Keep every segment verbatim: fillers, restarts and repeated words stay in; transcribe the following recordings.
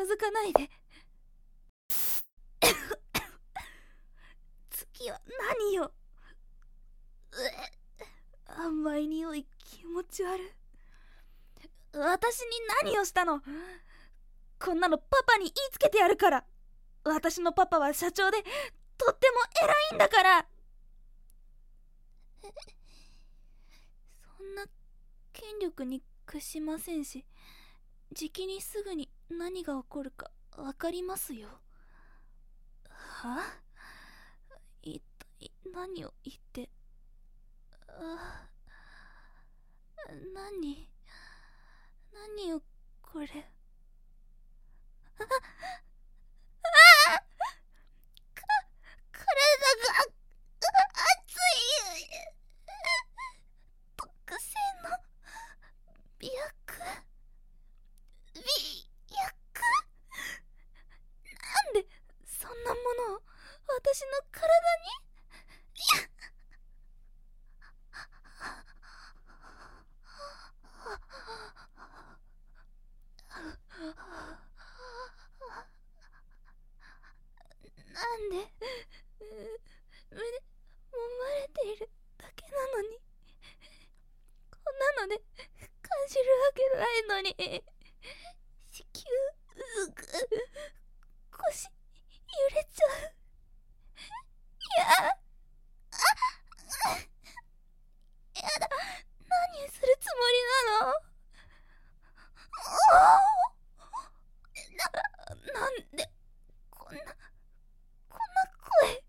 づかないで。次は何よ。甘い匂い、気持ち悪い。私に何をしたの？こんなのパパに言いつけてやるから。私のパパは社長でとっても偉いんだから。そんな権力に屈しませんし、じきにすぐに何が起こるかわかりますよ。は？一体何を言って。あ、何何よこれ。あああ、か体が熱い。特製の美薬美薬。なんでそんなものを私の体に。なんで胸揉まれているだけなのに、こんなので感じるわけないのに。子宮うぐ腰揺れちゃう。いやあやだ、何するつもりなの？な、なんでこんなこんな声。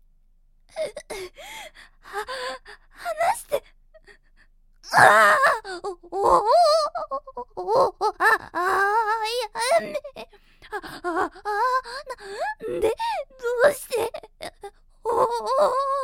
は、話して。ああ、おおおお、ああ、やめ。ああ、あ、なんで、どうして。おお。